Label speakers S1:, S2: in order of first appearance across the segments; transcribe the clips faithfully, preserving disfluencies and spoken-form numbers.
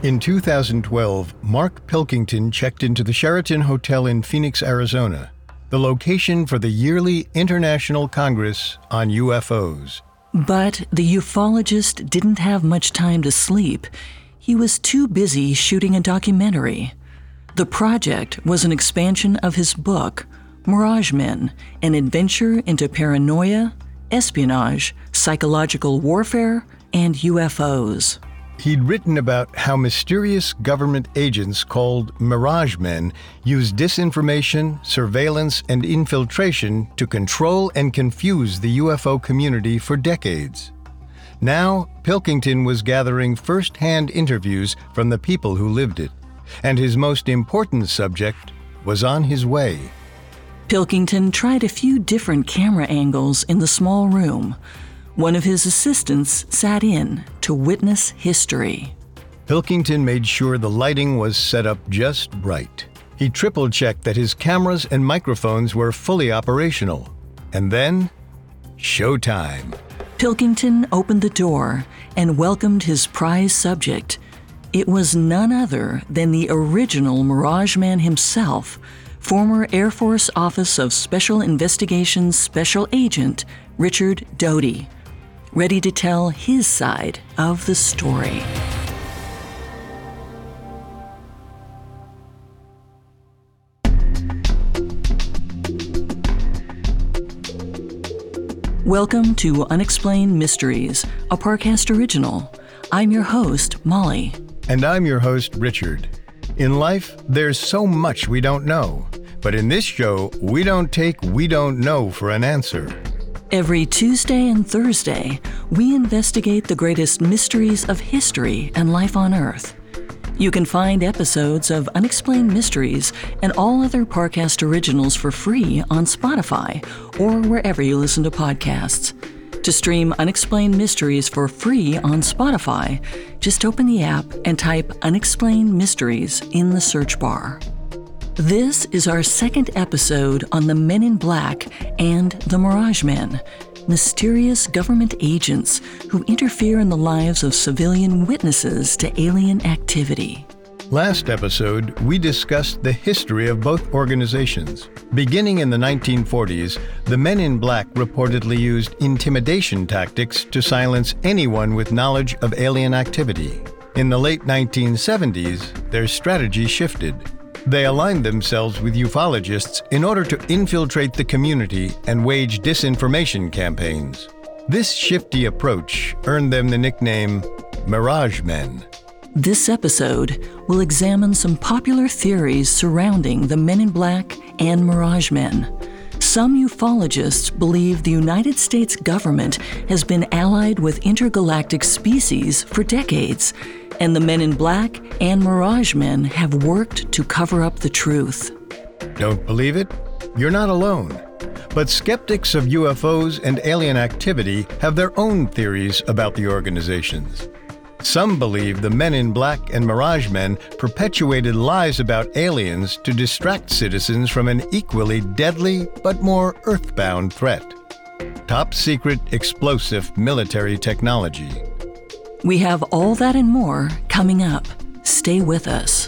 S1: In two thousand twelve, Mark Pilkington checked into the Sheraton Hotel in Phoenix, Arizona, the location for the yearly International Congress on U F Os.
S2: But the ufologist didn't have much time to sleep. He was too busy shooting a documentary. The project was an expansion of his book, Mirage Men, an adventure into paranoia, espionage, psychological warfare, and U F Os.
S1: He'd written about how mysterious government agents called Mirage Men use disinformation, surveillance, and infiltration to control and confuse the U F O community for decades. Now, Pilkington was gathering first-hand interviews from the people who lived it, and his most important subject was on his way.
S2: Pilkington tried a few different camera angles in the small room. One of his assistants sat in to witness history.
S1: Pilkington made sure the lighting was set up just right. He triple-checked that his cameras and microphones were fully operational. And then, showtime.
S2: Pilkington opened the door and welcomed his prize subject. It was none other than the original Mirage Man himself, former Air Force Office of Special Investigations Special Agent Richard Doty, ready to tell his side of the story. Welcome to Unexplained Mysteries, a Parcast original. I'm your host, Molly.
S1: And I'm your host, Richard. In life, there's so much we don't know. But in this show, we don't take we don't know for an answer.
S2: Every Tuesday and Thursday, we investigate the greatest mysteries of history and life on Earth. You can find episodes of Unexplained Mysteries and all other Parcast originals for free on Spotify or wherever you listen to podcasts. To stream Unexplained Mysteries for free on Spotify, just open the app and type Unexplained Mysteries in the search bar. This is our second episode on the Men in Black and the Mirage Men, mysterious government agents who interfere in the lives of civilian witnesses to alien activity.
S1: Last episode, we discussed the history of both organizations. Beginning in the nineteen forties, the Men in Black reportedly used intimidation tactics to silence anyone with knowledge of alien activity. In the late nineteen seventies, their strategy shifted. They aligned themselves with ufologists in order to infiltrate the community and wage disinformation campaigns. This shifty approach earned them the nickname Mirage Men.
S2: This episode will examine some popular theories surrounding the Men in Black and Mirage Men. Some ufologists believe the United States government has been allied with intergalactic species for decades, and the Men in Black and Mirage Men have worked to cover up the truth.
S1: Don't believe it? You're not alone. But skeptics of U F Os and alien activity have their own theories about the organizations. Some believe the Men in Black and Mirage Men perpetuated lies about aliens to distract citizens from an equally deadly but more earthbound threat: top-secret explosive military technology.
S2: We have all that and more coming up. Stay with us.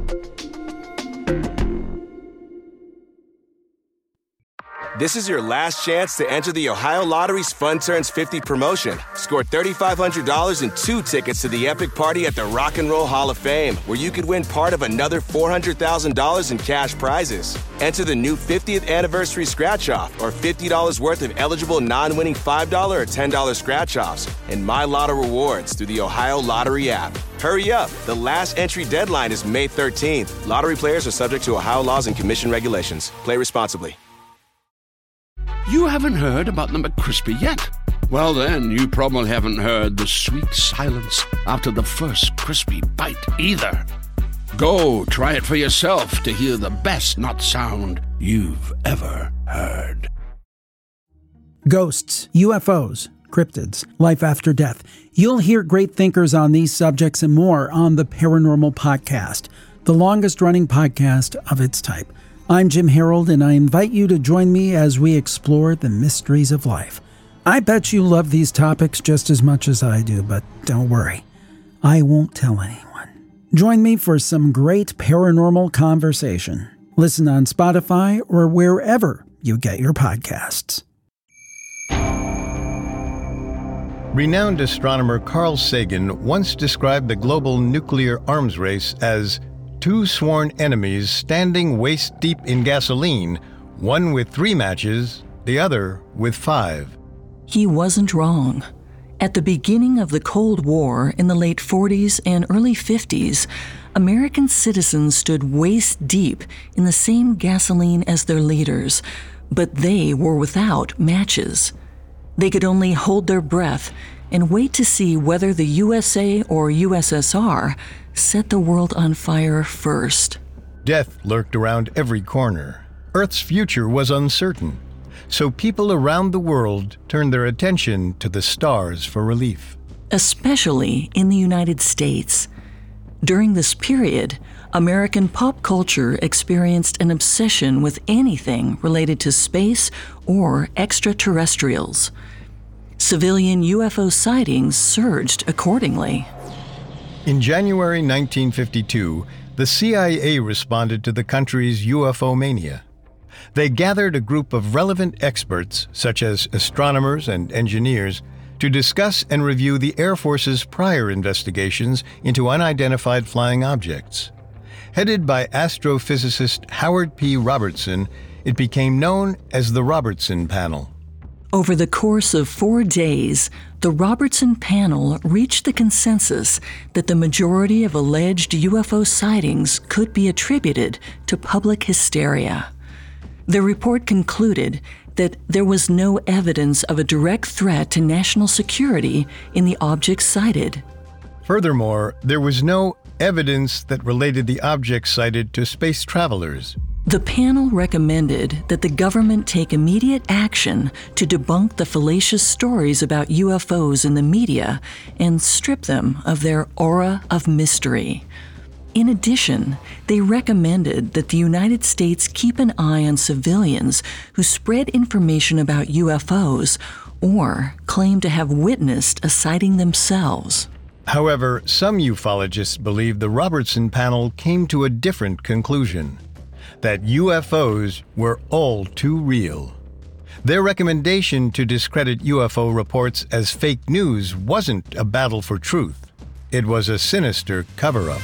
S3: This is your last chance to enter the Ohio Lottery's Fun Turns fifty promotion. Score three thousand five hundred dollars and two tickets to the epic party at the Rock and Roll Hall of Fame, where you could win part of another four hundred thousand dollars in cash prizes. Enter the new fiftieth anniversary scratch-off or fifty dollars worth of eligible non-winning five dollars or ten dollars scratch-offs and My Lotto rewards through the Ohio Lottery app. Hurry up. The last entry deadline is May thirteenth. Lottery players are subject to Ohio laws and commission regulations. Play responsibly.
S4: You haven't heard about the McCrispy yet? Well, then, you probably haven't heard the sweet silence after the first crispy bite either. Go try it for yourself to hear the best nut sound you've ever heard.
S5: Ghosts, U F Os, cryptids, life after death. You'll hear great thinkers on these subjects and more on the Paranormal Podcast, the longest-running podcast of its type. I'm Jim Harold, and I invite you to join me as we explore the mysteries of life. I bet you love these topics just as much as I do, but don't worry. I won't tell anyone. Join me for some great paranormal conversation. Listen on Spotify or wherever you get your podcasts.
S1: Renowned astronomer Carl Sagan once described the global nuclear arms race as two sworn enemies standing waist-deep in gasoline, one with three matches, the other with five.
S2: He wasn't wrong. At the beginning of the Cold War in the late forties and early fifties, American citizens stood waist-deep in the same gasoline as their leaders, but they were without matches. They could only hold their breath and wait to see whether the U S A or U S S R set the world on fire first.
S1: Death lurked around every corner. Earth's future was uncertain, so people around the world turned their attention to the stars for relief.
S2: Especially in the United States. During this period, American pop culture experienced an obsession with anything related to space or extraterrestrials. Civilian U F O sightings surged accordingly.
S1: In January nineteen fifty-two, the C I A responded to the country's U F O mania. They gathered a group of relevant experts, such as astronomers and engineers, to discuss and review the Air Force's prior investigations into unidentified flying objects. Headed by astrophysicist Howard P. Robertson, it became known as the Robertson Panel.
S2: Over the course of four days, the Robertson Panel reached the consensus that the majority of alleged U F O sightings could be attributed to public hysteria. The report concluded that there was no evidence of a direct threat to national security in the objects cited.
S1: Furthermore, there was no evidence that related the objects cited to space travelers.
S2: The panel recommended that the government take immediate action to debunk the fallacious stories about U F Os in the media and strip them of their aura of mystery. In addition, they recommended that the United States keep an eye on civilians who spread information about U F Os or claim to have witnessed a sighting themselves.
S1: However, some ufologists believe the Robertson Panel came to a different conclusion, that U F Os were all too real. Their recommendation to discredit U F O reports as fake news wasn't a battle for truth. It was a sinister cover-up.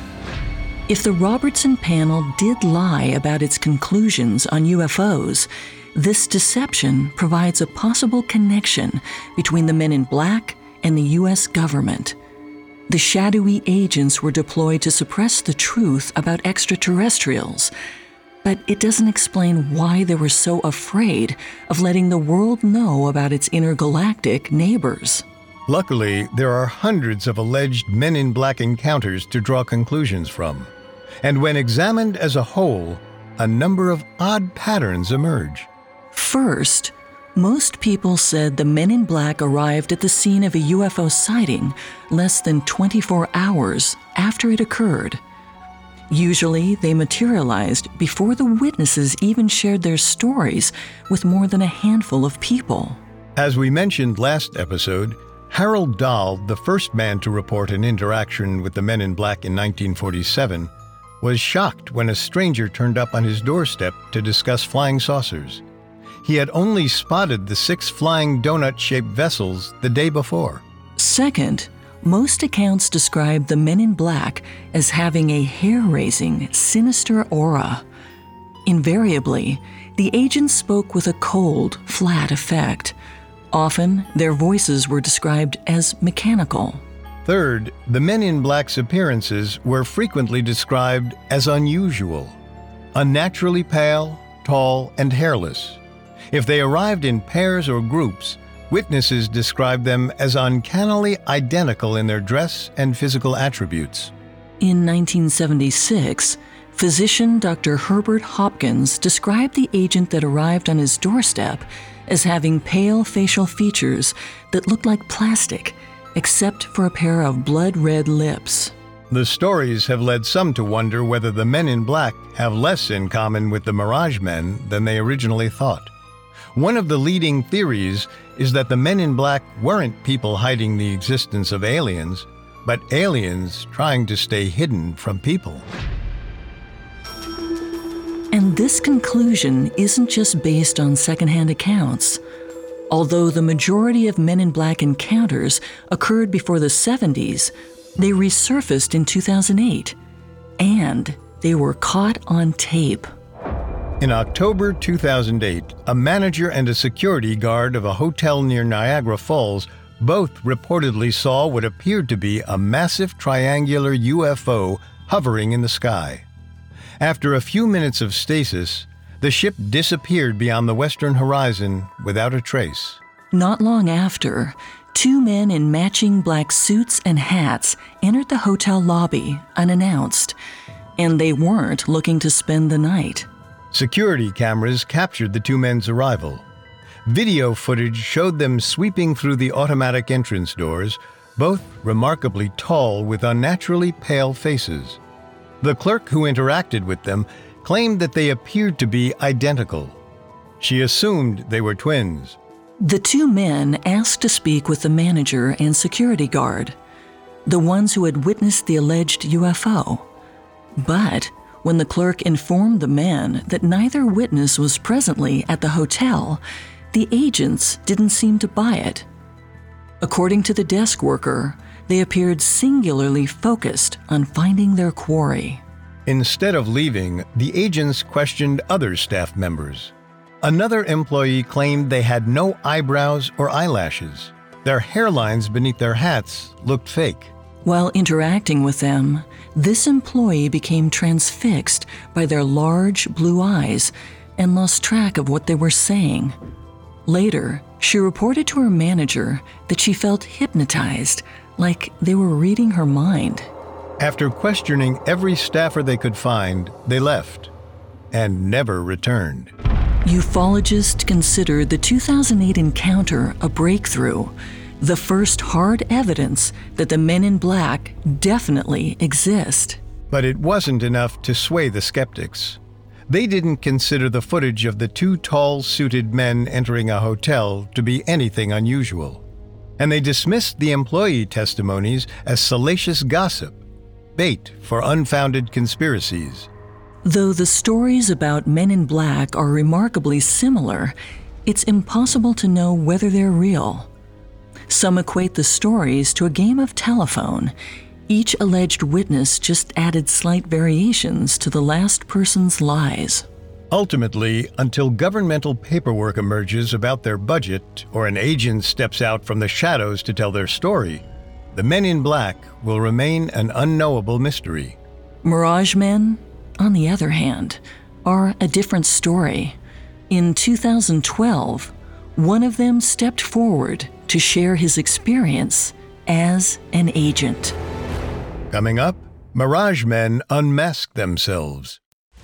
S2: If the Robertson Panel did lie about its conclusions on U F Os, this deception provides a possible connection between the Men in Black and the U S government. The shadowy agents were deployed to suppress the truth about extraterrestrials, but it doesn't explain why they were so afraid of letting the world know about its intergalactic neighbors.
S1: Luckily, there are hundreds of alleged Men in Black encounters to draw conclusions from. And when examined as a whole, a number of odd patterns emerge.
S2: First, most people said the Men in Black arrived at the scene of a U F O sighting less than twenty-four hours after it occurred. Usually, they materialized before the witnesses even shared their stories with more than a handful of people.
S1: As we mentioned last episode, Harold Dahl, the first man to report an interaction with the Men in Black in nineteen forty-seven, was shocked when a stranger turned up on his doorstep to discuss flying saucers. He had only spotted the six flying donut-shaped vessels the day before.
S2: Second, most accounts describe the Men in Black as having a hair-raising, sinister aura. Invariably, the agents spoke with a cold, flat effect. Often, their voices were described as mechanical.
S1: Third, the Men in Black's appearances were frequently described as unusual. Unnaturally pale, tall, and hairless. If they arrived in pairs or groups, witnesses described them as uncannily identical in their dress and physical attributes.
S2: In nineteen seventy-six, physician Doctor Herbert Hopkins described the agent that arrived on his doorstep as having pale facial features that looked like plastic, except for a pair of blood-red lips.
S1: The stories have led some to wonder whether the Men in Black have less in common with the Mirage Men than they originally thought. One of the leading theories is that the Men in Black weren't people hiding the existence of aliens, but aliens trying to stay hidden from people.
S2: And this conclusion isn't just based on secondhand accounts. Although the majority of Men in Black encounters occurred before the seventies, they resurfaced in two thousand eight, and they were caught on tape.
S1: In October two thousand eight, a manager and a security guard of a hotel near Niagara Falls both reportedly saw what appeared to be a massive triangular U F O hovering in the sky. After a few minutes of stasis, the ship disappeared beyond the western horizon without a trace.
S2: Not long after, two men in matching black suits and hats entered the hotel lobby unannounced, and they weren't looking to spend the night.
S1: Security cameras captured the two men's arrival. Video footage showed them sweeping through the automatic entrance doors, both remarkably tall with unnaturally pale faces. The clerk who interacted with them claimed that they appeared to be identical. She assumed they were twins.
S2: The two men asked to speak with the manager and security guard, the ones who had witnessed the alleged U F O. But when the clerk informed the men that neither witness was presently at the hotel, the agents didn't seem to buy it. According to the desk worker, they appeared singularly focused on finding their quarry.
S1: Instead of leaving, the agents questioned other staff members. Another employee claimed they had no eyebrows or eyelashes. Their hairlines beneath their hats looked fake.
S2: While interacting with them, this employee became transfixed by their large blue eyes and lost track of what they were saying. Later, she reported to her manager that she felt hypnotized, like they were reading her mind.
S1: After questioning every staffer they could find, they left and never returned.
S2: Ufologists considered the two thousand eight encounter a breakthrough, the first hard evidence that the Men in Black definitely exist.
S1: But it wasn't enough to sway the skeptics. They didn't consider the footage of the two tall, suited men entering a hotel to be anything unusual. And they dismissed the employee testimonies as salacious gossip, bait for unfounded conspiracies.
S2: Though the stories about Men in Black are remarkably similar, it's impossible to know whether they're real. Some equate the stories to a game of telephone. Each alleged witness just added slight variations to the last person's lies.
S1: Ultimately, until governmental paperwork emerges about their budget or an agent steps out from the shadows to tell their story, the Men in Black will remain an unknowable mystery.
S2: Mirage Men, on the other hand, are a different story. In two thousand twelve, one of them stepped forward to share his experience as an agent.
S1: Coming up, Mirage Men unmask themselves.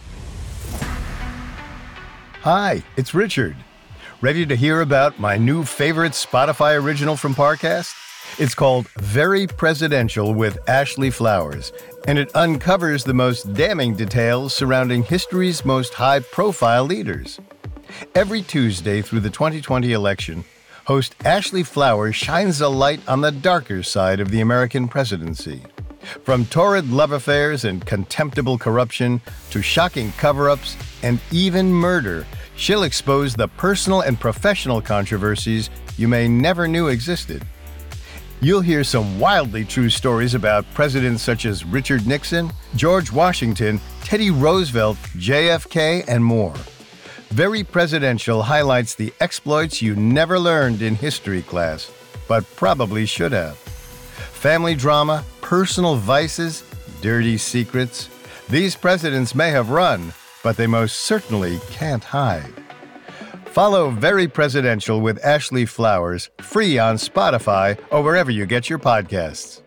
S1: Hi, it's Richard. Ready to hear about my new favorite Spotify original from Parcast? It's called Very Presidential with Ashley Flowers, and it uncovers the most damning details surrounding history's most high-profile leaders. Every Tuesday through the twenty twenty election, host Ashley Flowers shines a light on the darker side of the American presidency. From torrid love affairs and contemptible corruption to shocking cover-ups and even murder, she'll expose the personal and professional controversies you may never knew existed. You'll hear some wildly true stories about presidents such as Richard Nixon, George Washington, Teddy Roosevelt, J F K, and more. Very Presidential highlights the exploits you never learned in history class, but probably should have. Family drama, personal vices, dirty secrets. These presidents may have run, but they most certainly can't hide. Follow Very Presidential with Ashley Flowers, free on Spotify or wherever you get your podcasts.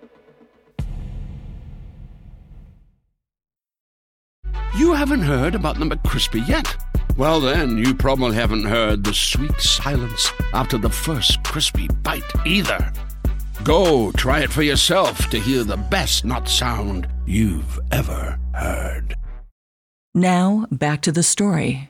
S4: You haven't heard about the McCrispy yet? Well, then, you probably haven't heard the sweet silence after the first crispy bite either. Go try it for yourself to hear the best nut sound you've ever heard.
S2: Now, back to the story.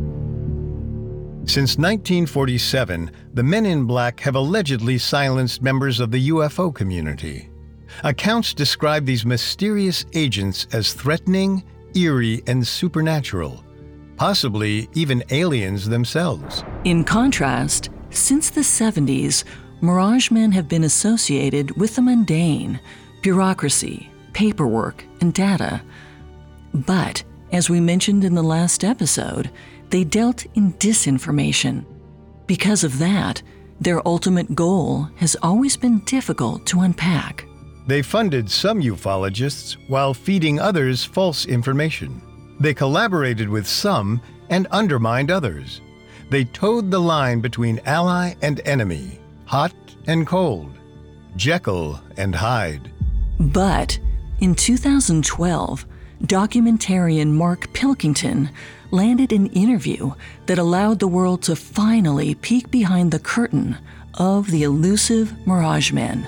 S1: Since nineteen forty-seven, the Men in Black have allegedly silenced members of the U F O community. Accounts describe these mysterious agents as threatening, eerie, and supernatural, possibly even aliens themselves.
S2: In contrast, since the seventies, Mirage Men have been associated with the mundane, bureaucracy, paperwork, and data. But, as we mentioned in the last episode, they dealt in disinformation. Because of that, their ultimate goal has always been difficult to unpack.
S1: They funded some ufologists while feeding others false information. They collaborated with some and undermined others. They towed the line between ally and enemy, hot and cold, Jekyll and Hyde.
S2: But in two thousand twelve, documentarian Mark Pilkington landed an interview that allowed the world to finally peek behind the curtain of the elusive Mirage Men.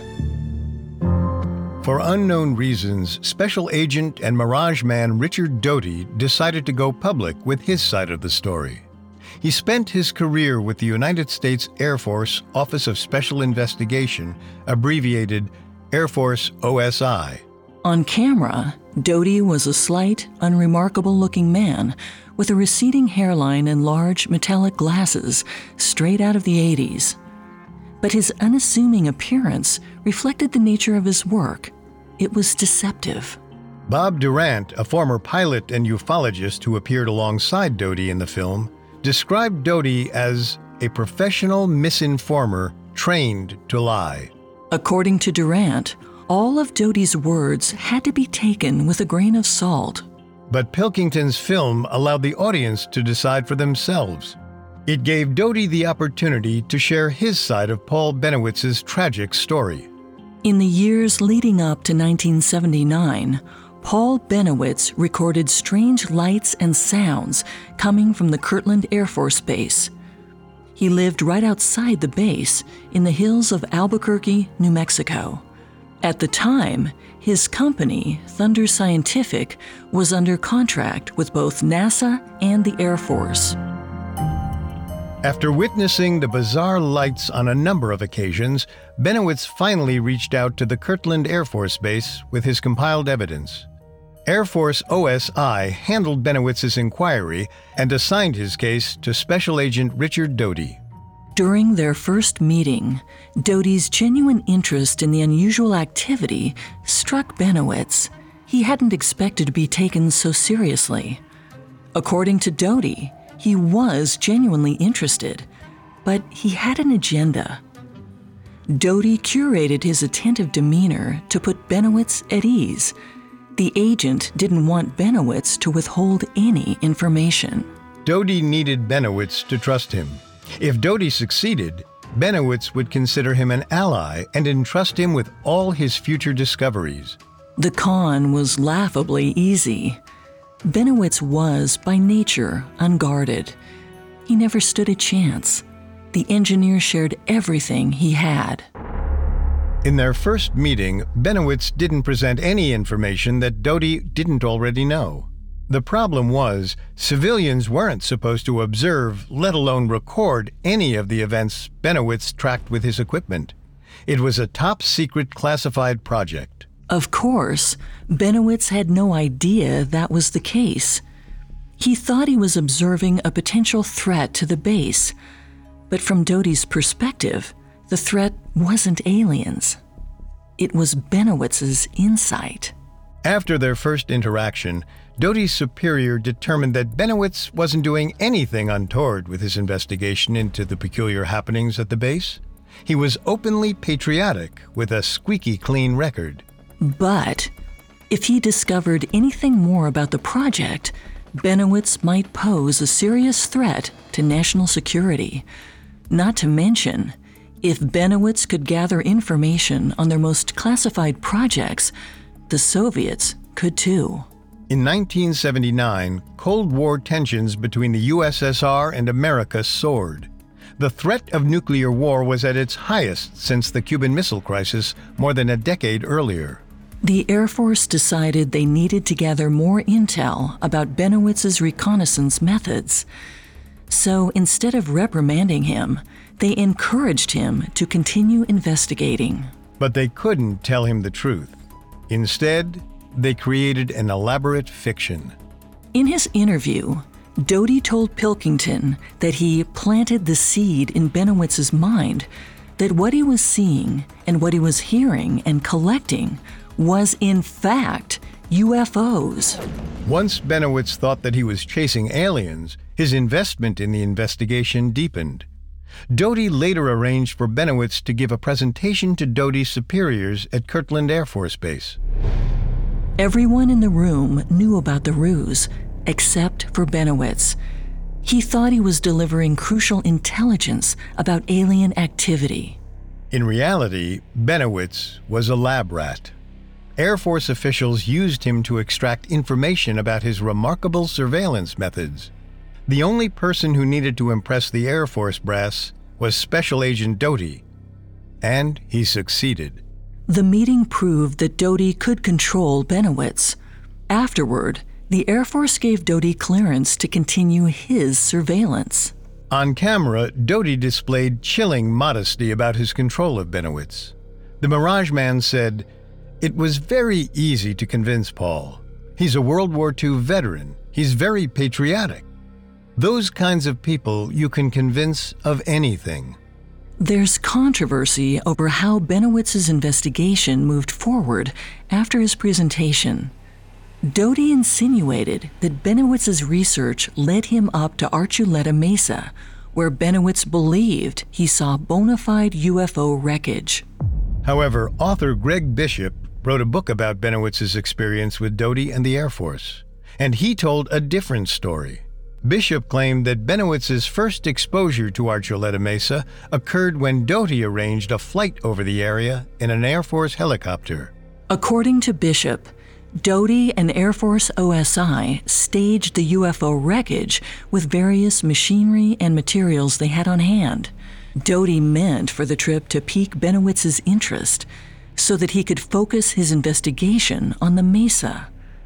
S1: For unknown reasons, Special Agent and Mirage Man Richard Doty decided to go public with his side of the story. He spent his career with the United States Air Force Office of Special Investigation, abbreviated Air Force O S I.
S2: On camera, Doty was a slight, unremarkable-looking man with a receding hairline and large metallic glasses straight out of the eighties. But his unassuming appearance reflected the nature of his work. It was deceptive.
S1: Bob Durant, a former pilot and ufologist who appeared alongside Doty in the film, described Doty as a professional misinformer trained to lie.
S2: According to Durant, all of Doty's words had to be taken with a grain of salt.
S1: But Pilkington's film allowed the audience to decide for themselves. It gave Doty the opportunity to share his side of Paul Bennewitz's tragic story.
S2: In the years leading up to nineteen seventy-nine, Paul Bennewitz recorded strange lights and sounds coming from the Kirtland Air Force Base. He lived right outside the base in the hills of Albuquerque, New Mexico. At the time, his company, Thunder Scientific, was under contract with both NASA and the Air Force.
S1: After witnessing the bizarre lights on a number of occasions, Bennewitz finally reached out to the Kirtland Air Force Base with his compiled evidence. Air Force O S I handled Bennewitz's inquiry and assigned his case to Special Agent Richard Doty.
S2: During their first meeting, Doty's genuine interest in the unusual activity struck Bennewitz. He hadn't expected to be taken so seriously. According to Doty, he was genuinely interested, but he had an agenda. Doty curated his attentive demeanor to put Bennewitz at ease. The agent didn't want Bennewitz to withhold any information.
S1: Doty needed Bennewitz to trust him. If Doty succeeded, Bennewitz would consider him an ally and entrust him with all his future discoveries.
S2: The con was laughably easy. Bennewitz was, by nature, unguarded. He never stood a chance. The engineer shared everything he had.
S1: In their first meeting, Bennewitz didn't present any information that Doty didn't already know. The problem was, civilians weren't supposed to observe, let alone record, any of the events Bennewitz tracked with his equipment. It was a top-secret classified project.
S2: Of course, Bennewitz had no idea that was the case. He thought he was observing a potential threat to the base. But from Doty's perspective, the threat wasn't aliens. It was Bennewitz's insight.
S1: After their first interaction, Doty's superior determined that Bennewitz wasn't doing anything untoward with his investigation into the peculiar happenings at the base. He was openly patriotic with a squeaky clean record.
S2: But if he discovered anything more about the project, Bennewitz might pose a serious threat to national security. Not to mention, if Bennewitz could gather information on their most classified projects, the Soviets could too.
S1: In nineteen seventy-nine, Cold War tensions between the U S S R and America soared. The threat of nuclear war was at its highest since the Cuban Missile Crisis more than a decade earlier.
S2: The Air Force decided they needed to gather more intel about Bennewitz's reconnaissance methods. So instead of reprimanding him, they encouraged him to continue investigating.
S1: But they couldn't tell him the truth. Instead, they created an elaborate fiction.
S2: In his interview, Doty told Pilkington that he planted the seed in Benowitz's mind that what he was seeing and what he was hearing and collecting was in fact U F Os.
S1: Once Benowitz thought that he was chasing aliens, his investment in the investigation deepened. Doty later arranged for Benowitz to give a presentation to Doty's superiors at Kirtland Air Force Base.
S2: Everyone in the room knew about the ruse, except for Benowitz. He thought he was delivering crucial intelligence about alien activity.
S1: In reality, Benowitz was a lab rat. Air Force officials used him to extract information about his remarkable surveillance methods. The only person who needed to impress the Air Force brass was Special Agent Doty, and he succeeded.
S2: The meeting proved that Doty could control Benowitz. Afterward, the Air Force gave Doty clearance to continue his surveillance.
S1: On camera, Doty displayed chilling modesty about his control of Benowitz. The Mirage Man said, "It was very easy to convince Paul. He's a World War Two veteran. He's very patriotic. Those kinds of people you can convince of anything."
S2: There's controversy over how Benowitz's investigation moved forward after his presentation. Doty insinuated that Benowitz's research led him up to Archuleta Mesa, where Benowitz believed he saw bona fide U F O wreckage.
S1: However, author Greg Bishop wrote a book about Benowitz's experience with Doty and the Air Force, and he told a different story. Bishop claimed that Benowitz's first exposure to Archuleta Mesa occurred when Doty arranged a flight over the area in an Air Force helicopter.
S2: According to Bishop, Doty and Air Force O S I staged the U F O wreckage with various machinery and materials they had on hand. Doty meant for the trip to pique Benowitz's interest so that he could focus his investigation on the Mesa,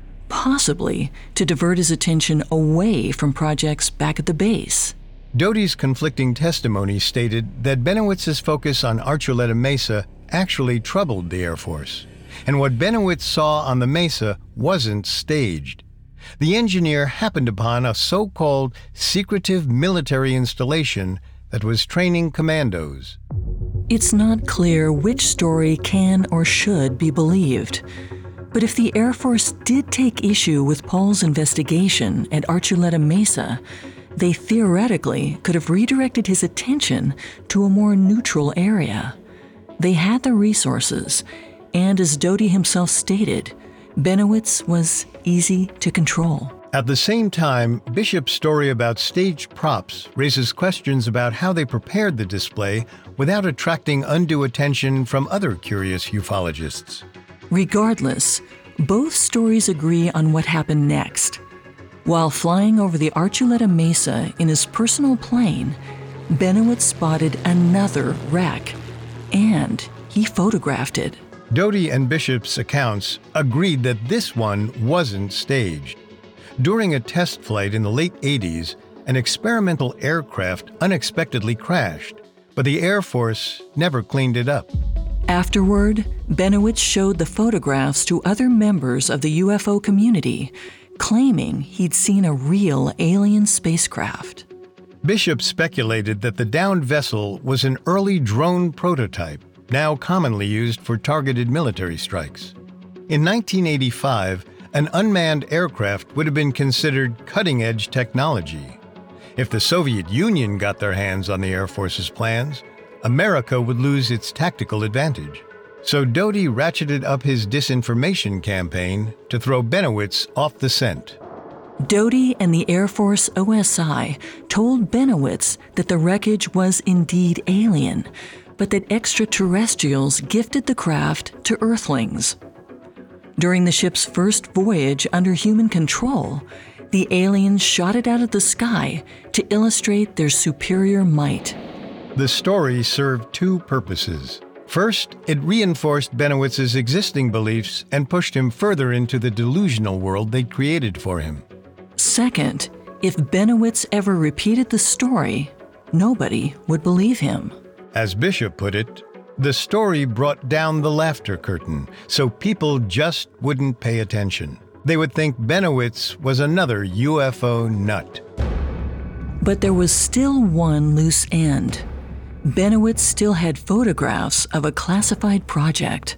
S2: possibly to divert his attention away from projects back at the base.
S1: Doty's conflicting testimony stated that Benowitz's focus on Archuleta Mesa actually troubled the Air Force, and what Benowitz saw on the Mesa wasn't staged. The engineer happened upon a so-called secretive military installation that was training commandos.
S2: It's not clear which story can or should be believed. But if the Air Force did take issue with Paul's investigation at Archuleta Mesa, they theoretically could have redirected his attention to a more neutral area. They had the resources, and as Doty himself stated, Benowitz was easy to control.
S1: At the same time, Bishop's story about staged props raises questions about how they prepared the display without attracting undue attention from other curious ufologists.
S2: Regardless, both stories agree on what happened next. While flying over the Archuleta Mesa in his personal plane, Benowitz spotted another wreck, and he photographed it.
S1: Doty and Bishop's accounts agreed that this one wasn't staged. During a test flight in the late eighties, an experimental aircraft unexpectedly crashed, but the Air Force never cleaned it up.
S2: Afterward, Benowitz showed the photographs to other members of the U F O community, claiming he'd seen a real alien spacecraft.
S1: Bishop speculated that the downed vessel was an early drone prototype, now commonly used for targeted military strikes. In nineteen eighty-five, an unmanned aircraft would have been considered cutting-edge technology. If the Soviet Union got their hands on the Air Force's plans, America would lose its tactical advantage. So Doty ratcheted up his disinformation campaign to throw Benowitz off the scent.
S2: Doty and the Air Force O S I told Benowitz that the wreckage was indeed alien, but that extraterrestrials gifted the craft to Earthlings. During the ship's first voyage under human control, the aliens shot it out of the sky to illustrate their superior might.
S1: The story served two purposes. First, it reinforced Benowitz's existing beliefs and pushed him further into the delusional world they'd created for him.
S2: Second, if Benowitz ever repeated the story, nobody would believe him.
S1: As Bishop put it, The story brought down the laughter curtain, so people just wouldn't pay attention. They would think Bennewitz was another U F O nut.
S2: But there was still one loose end. Bennewitz still had photographs of a classified project.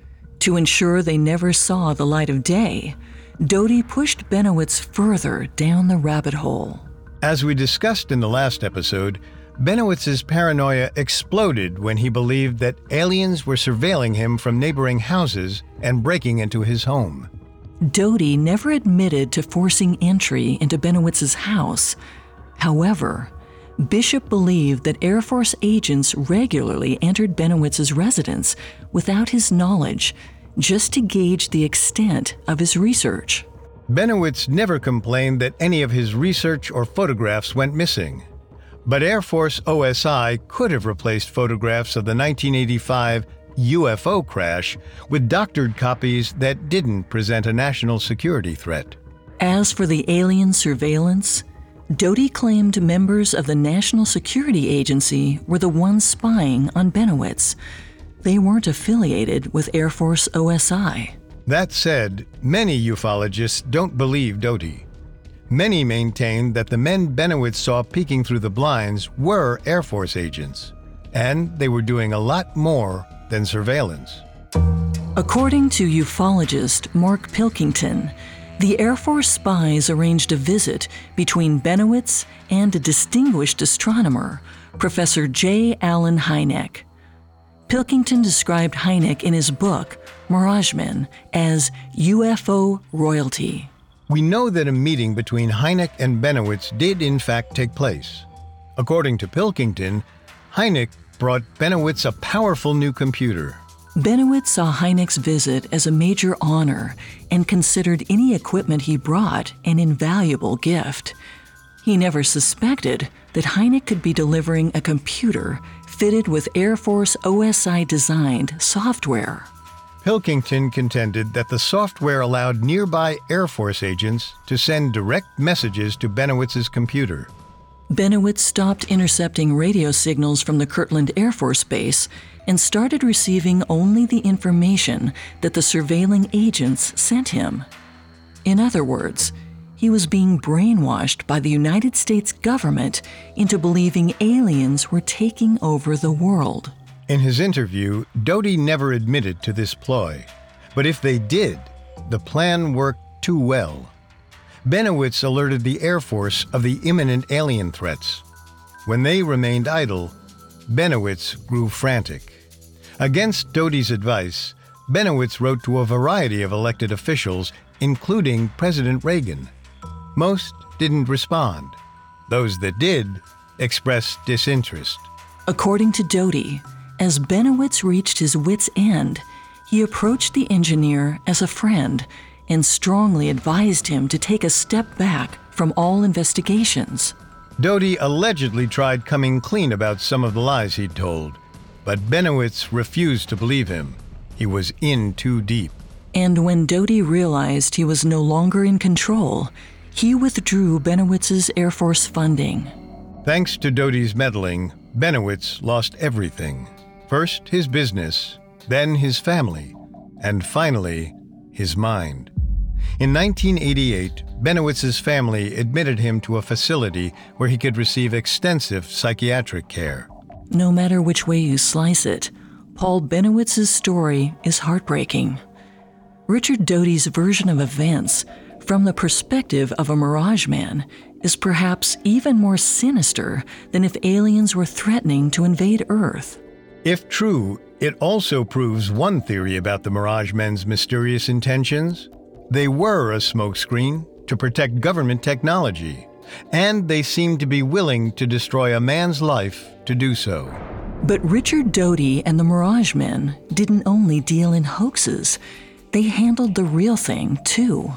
S2: To ensure they never saw the light of day, Doty pushed Bennewitz further down the rabbit hole.
S1: As we discussed in the last episode, Bennewitz's paranoia exploded when he believed that aliens were surveilling him from neighboring houses and breaking into his home.
S2: Doty never admitted to forcing entry into Bennewitz's house. However, Bishop believed that Air Force agents regularly entered Bennewitz's residence without his knowledge, just to gauge the extent of his research.
S1: Bennewitz never complained that any of his research or photographs went missing. But Air Force O S I could have replaced photographs of the nineteen eighty-five U F O crash with doctored copies that didn't present a national security threat.
S2: As for the alien surveillance, Doty claimed members of the National Security Agency were the ones spying on Bennewitz. They weren't affiliated with Air Force O S I.
S1: That said, many ufologists don't believe Doty. Many maintain that the men Bennewitz saw peeking through the blinds were Air Force agents, and they were doing a lot more than surveillance.
S2: According to ufologist Mark Pilkington, the Air Force spies arranged a visit between Bennewitz and a distinguished astronomer, Professor J. Allen Hynek. Pilkington described Hynek in his book, Miragemen, as U F O royalty.
S1: We know that a meeting between Hynek and Bennewitz did in fact take place. According to Pilkington, Hynek brought Bennewitz a powerful new computer.
S2: Bennewitz saw Hynek's visit as a major honor and considered any equipment he brought an invaluable gift. He never suspected that Hynek could be delivering a computer fitted with Air Force O S I-designed software.
S1: Pilkington contended that the software allowed nearby Air Force agents to send direct messages to Bennewitz's computer.
S2: Bennewitz stopped intercepting radio signals from the Kirtland Air Force Base and started receiving only the information that the surveilling agents sent him. In other words, he was being brainwashed by the United States government into believing aliens were taking over the world.
S1: In his interview, Doty never admitted to this ploy. But if they did, the plan worked too well. Bennewitz alerted the Air Force of the imminent alien threats. When they remained idle, Bennewitz grew frantic. Against Doty's advice, Bennewitz wrote to a variety of elected officials, including President Reagan. Most didn't respond. Those that did expressed disinterest.
S2: According to Doty, as Bennewitz reached his wit's end, he approached the engineer as a friend and strongly advised him to take a step back from all investigations.
S1: Doty allegedly tried coming clean about some of the lies he'd told, but Bennewitz refused to believe him. He was in too deep.
S2: And when Doty realized he was no longer in control, he withdrew Bennewitz's Air Force funding.
S1: Thanks to Doty's meddling, Bennewitz lost everything. First his business, then his family, and finally his mind. In nineteen eighty-eight, Bennewitz's family admitted him to a facility where he could receive extensive psychiatric care.
S2: No matter which way you slice it, Paul Bennewitz's story is heartbreaking. Richard Doty's version of events, from the perspective of a Mirage Man, is perhaps even more sinister than if aliens were threatening to invade Earth.
S1: If true, it also proves one theory about the Mirage Men's mysterious intentions. They were a smokescreen to protect government technology, and they seemed to be willing to destroy a man's life to do so.
S2: But Richard Doty and the Mirage Men didn't only deal in hoaxes, they handled the real thing, too.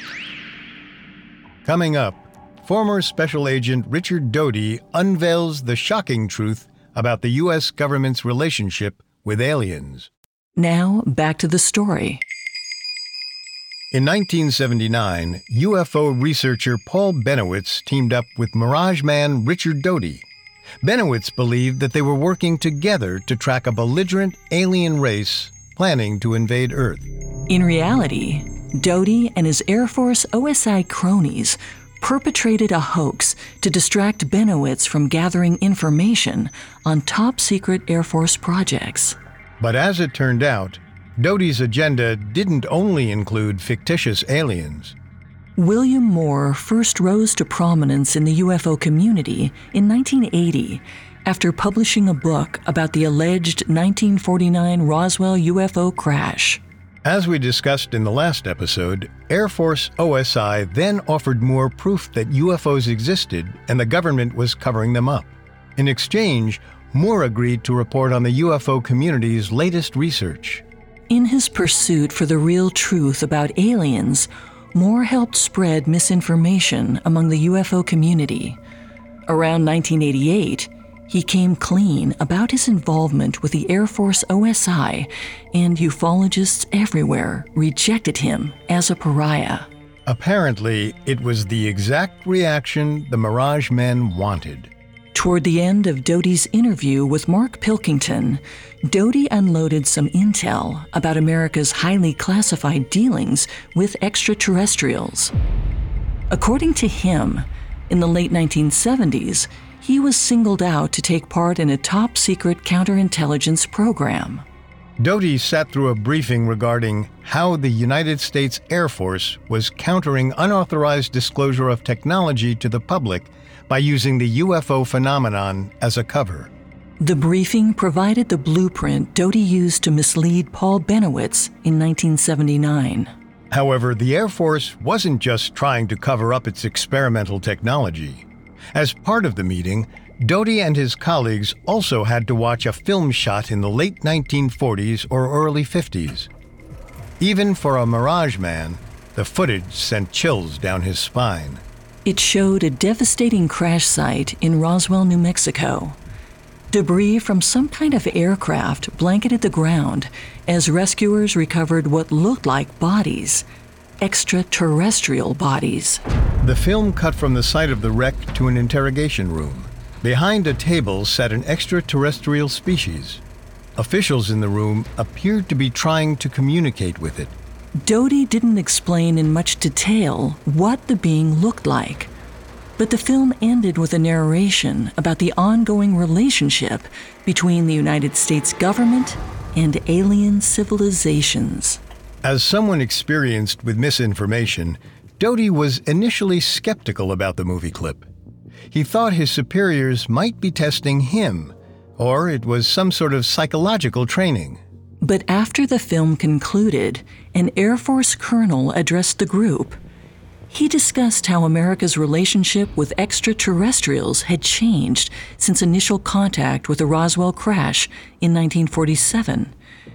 S1: Coming up, former Special Agent Richard Doty unveils the shocking truth about the U S government's relationship with aliens.
S2: Now, back to the story.
S1: In nineteen seventy-nine, U F O researcher Paul Bennewitz teamed up with Mirage Man Richard Doty. Benowitz believed that they were working together to track a belligerent alien race planning to invade Earth.
S2: In reality, Doty and his Air Force O S I cronies perpetrated a hoax to distract Benowitz from gathering information on top-secret Air Force projects.
S1: But as it turned out, Doty's agenda didn't only include fictitious aliens.
S2: William Moore first rose to prominence in the U F O community in nineteen eighty after publishing a book about the alleged nineteen forty-nine Roswell U F O crash.
S1: As we discussed in the last episode, Air Force O S I then offered Moore proof that U F Os existed and the government was covering them up. In exchange, Moore agreed to report on the U F O community's latest research.
S2: In his pursuit for the real truth about aliens, Moore helped spread misinformation among the U F O community. Around nineteen eighty-eight, he came clean about his involvement with the Air Force O S I, and ufologists everywhere rejected him as a pariah.
S1: Apparently, it was the exact reaction the Mirage Men wanted.
S2: Toward the end of Doty's interview with Mark Pilkington, Doty unloaded some intel about America's highly classified dealings with extraterrestrials. According to him, in the late nineteen seventies, he was singled out to take part in a top-secret counterintelligence program.
S1: Doty sat through a briefing regarding how the United States Air Force was countering unauthorized disclosure of technology to the public by using the U F O phenomenon as a cover.
S2: The briefing provided the blueprint Doty used to mislead Paul Benowitz in nineteen seventy-nine.
S1: However, the Air Force wasn't just trying to cover up its experimental technology. As part of the meeting, Doty and his colleagues also had to watch a film shot in the late nineteen forties or early fifties. Even for a Mirage man, the footage sent chills down his spine.
S2: It showed a devastating crash site in Roswell, New Mexico. Debris from some kind of aircraft blanketed the ground as rescuers recovered what looked like bodies, extraterrestrial bodies.
S1: The film cut from the site of the wreck to an interrogation room. Behind a table sat an extraterrestrial species. Officials in the room appeared to be trying to communicate with it.
S2: Doty didn't explain in much detail what the being looked like, but the film ended with a narration about the ongoing relationship between the United States government and alien civilizations.
S1: As someone experienced with misinformation, Doty was initially skeptical about the movie clip. He thought his superiors might be testing him, or it was some sort of psychological training.
S2: But after the film concluded, an Air Force colonel addressed the group. He discussed how America's relationship with extraterrestrials had changed since initial contact with the Roswell crash in nineteen forty-seven.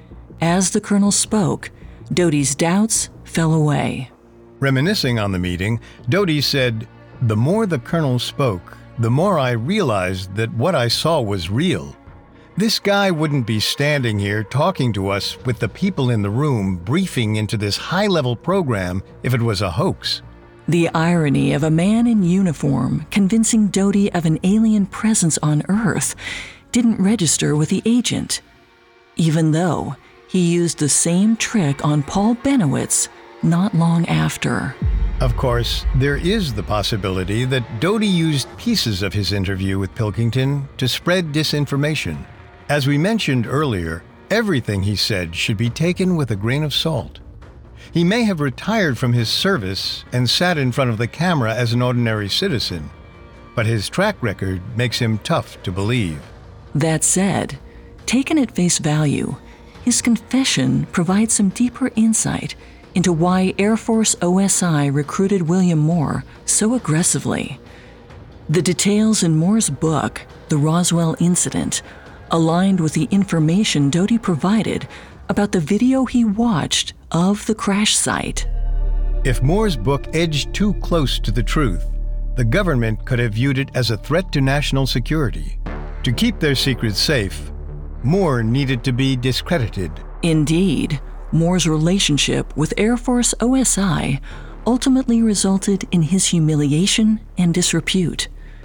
S2: As the colonel spoke, Doty's doubts fell away.
S1: Reminiscing on the meeting, Doty said, "The more the colonel spoke, the more I realized that what I saw was real. This guy wouldn't be standing here talking to us with the people in the room briefing into this high-level program if it was a hoax."
S2: The irony of a man in uniform convincing Doty of an alien presence on Earth didn't register with the agent, even though he used the same trick on Paul Benowitz not long after.
S1: Of course, there is the possibility that Doty used pieces of his interview with Pilkington to spread disinformation. As we mentioned earlier, everything he said should be taken with a grain of salt. He may have retired from his service and sat in front of the camera as an ordinary citizen, but his track record makes him tough to believe.
S2: That said, taken at face value, his confession provides some deeper insight into why Air Force O S I recruited William Moore so aggressively. The details in Moore's book, The Roswell Incident, aligned with the information Doty provided about the video he watched of the crash site.
S1: If Moore's book edged too close to the truth, the government could have viewed it as a threat to national security. To keep their secrets safe, Moore needed to be discredited.
S2: Indeed, Moore's relationship with Air Force O S I ultimately resulted in his humiliation and disrepute.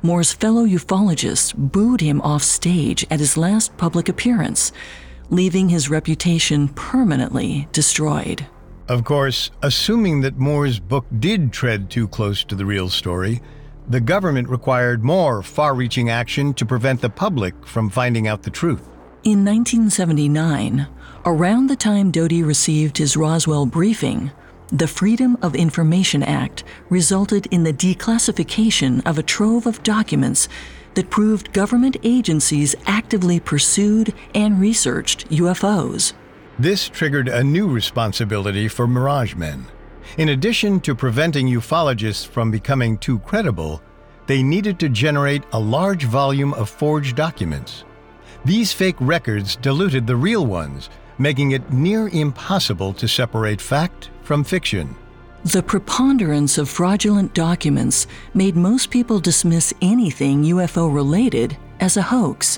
S2: Moore's fellow ufologists booed him off stage at his last public appearance, leaving his reputation permanently destroyed.
S1: Of course, assuming that Moore's book did tread too close to the real story, the government required more far-reaching action to prevent the public from finding out the truth.
S2: In nineteen seventy-nine, around the time Doty received his Roswell briefing, the Freedom of Information Act resulted in the declassification of a trove of documents that proved government agencies actively pursued and researched U F Os.
S1: This triggered a new responsibility for Mirage Men. In addition to preventing ufologists from becoming too credible, they needed to generate a large volume of forged documents. These fake records diluted the real ones, making it near impossible to separate fact from fiction.
S2: The preponderance of fraudulent documents made most people dismiss anything U F O-related as a hoax.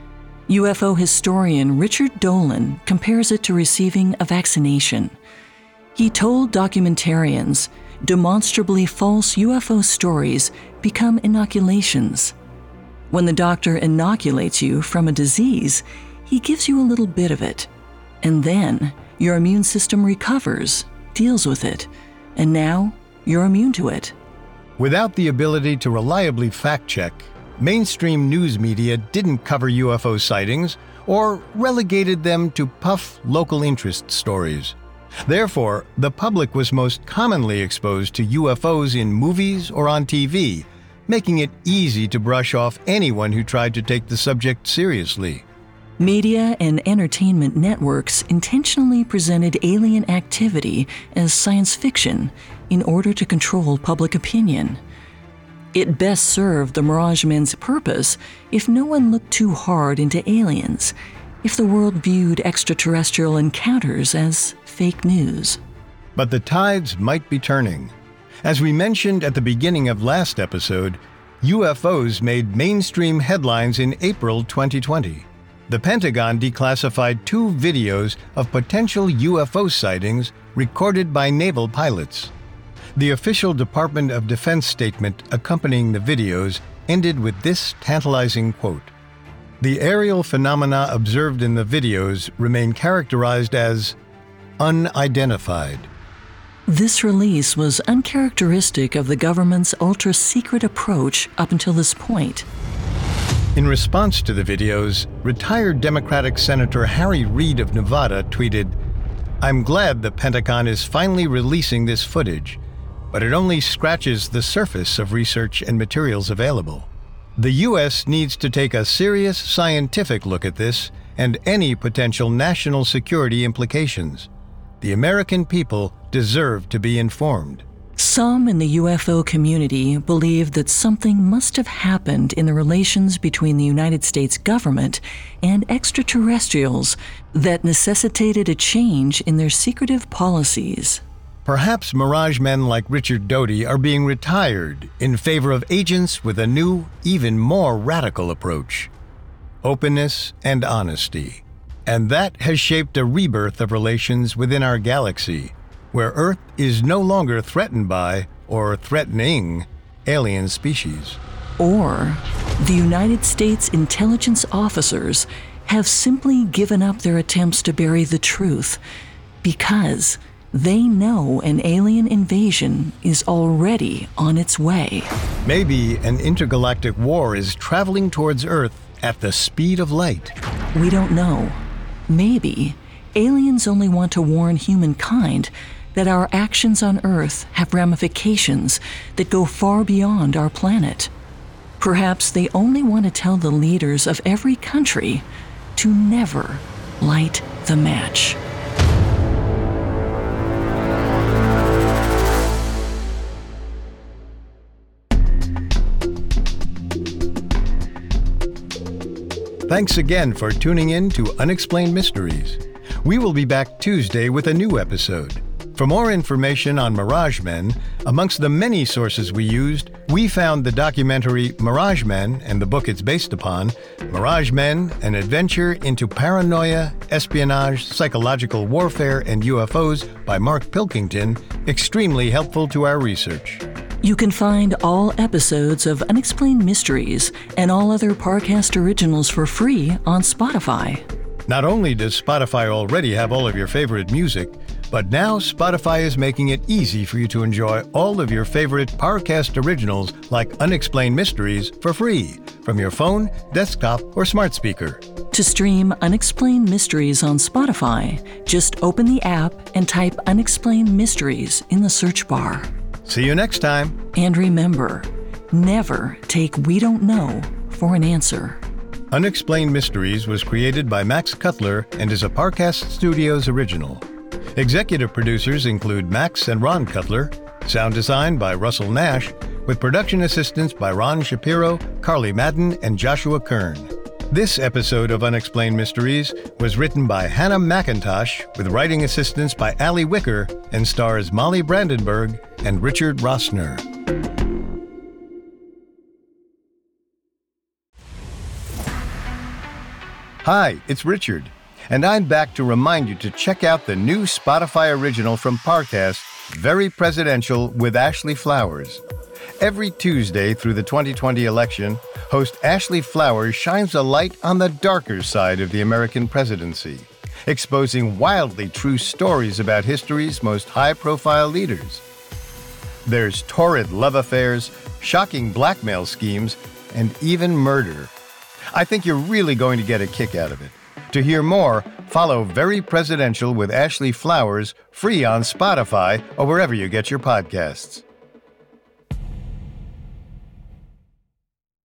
S2: U F O historian Richard Dolan compares it to receiving a vaccination. He told documentarians, demonstrably false U F O stories become inoculations. When the doctor inoculates you from a disease, he gives you a little bit of it. And then your immune system recovers, deals with it, and now you're immune to it.
S1: Without the ability to reliably fact-check, mainstream news media didn't cover U F O sightings or relegated them to puff local interest stories. Therefore, the public was most commonly exposed to U F Os in movies or on T V, making it easy to brush off anyone who tried to take the subject seriously.
S2: Media and entertainment networks intentionally presented alien activity as science fiction in order to control public opinion. It best served the Mirage Men's purpose if no one looked too hard into aliens, if the world viewed extraterrestrial encounters as fake news.
S1: But the tides might be turning. As we mentioned at the beginning of last episode, U F Os made mainstream headlines in April twenty twenty. The Pentagon declassified two videos of potential U F O sightings recorded by naval pilots. The official Department of Defense statement accompanying the videos ended with this tantalizing quote: "The aerial phenomena observed in the videos remain characterized as unidentified."
S2: This release was uncharacteristic of the government's ultra-secret approach up until this point.
S1: In response to the videos, retired Democratic Senator Harry Reid of Nevada tweeted, "I'm glad the Pentagon is finally releasing this footage, but it only scratches the surface of research and materials available. The U S needs to take a serious scientific look at this and any potential national security implications. The American people deserve to be informed."
S2: Some in the U F O community believe that something must have happened in the relations between the United States government and extraterrestrials that necessitated a change in their secretive policies.
S1: Perhaps Mirage Men like Richard Doty are being retired in favor of agents with a new, even more radical approach: openness and honesty. And that has shaped a rebirth of relations within our galaxy, where Earth is no longer threatened by, or threatening, alien species.
S2: Or the United States intelligence officers have simply given up their attempts to bury the truth because they know an alien invasion is already on its way.
S1: Maybe an intergalactic war is traveling towards Earth at the speed of light.
S2: We don't know. Maybe aliens only want to warn humankind that our actions on Earth have ramifications that go far beyond our planet. Perhaps they only want to tell the leaders of every country to never light the match.
S1: Thanks again for tuning in to Unexplained Mysteries. We will be back Tuesday with a new episode. For more information on Mirage Men, amongst the many sources we used, we found the documentary Mirage Men and the book it's based upon, Mirage Men, An Adventure into Paranoia, Espionage, Psychological Warfare, and U F Os by Mark Pilkington, extremely helpful to our research.
S2: You can find all episodes of Unexplained Mysteries and all other Parcast originals for free on Spotify.
S1: Not only does Spotify already have all of your favorite music, but now Spotify is making it easy for you to enjoy all of your favorite Parcast originals like Unexplained Mysteries for free from your phone, desktop, or smart speaker.
S2: To stream Unexplained Mysteries on Spotify, just open the app and type Unexplained Mysteries in the search bar.
S1: See you next time.
S2: And remember, never take "we don't know" for an answer.
S1: Unexplained Mysteries was created by Max Cutler and is a Parcast Studios original. Executive producers include Max and Ron Cutler, sound design by Russell Nash, with production assistance by Ron Shapiro, Carly Madden, and Joshua Kern. This episode of Unexplained Mysteries was written by Hannah McIntosh with writing assistance by Allie Wicker and stars Molly Brandenburg and Richard Rossner. Hi, it's Richard, and I'm back to remind you to check out the new Spotify original from Parcast, Very Presidential with Ashley Flowers. Every Tuesday through the twenty twenty election, host Ashley Flowers shines a light on the darker side of the American presidency, exposing wildly true stories about history's most high-profile leaders. There's torrid love affairs, shocking blackmail schemes, and even murder. I think you're really going to get a kick out of it. To hear more, follow Very Presidential with Ashley Flowers free on Spotify or wherever you get your podcasts.